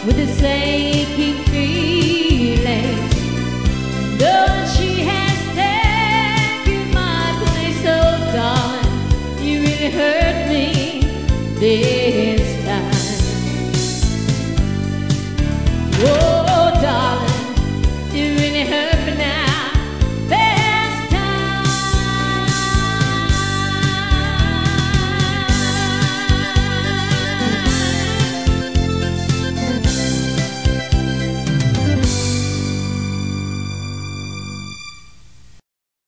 with this aching feeling. Though she has taken my place, oh darling, you really hurt me.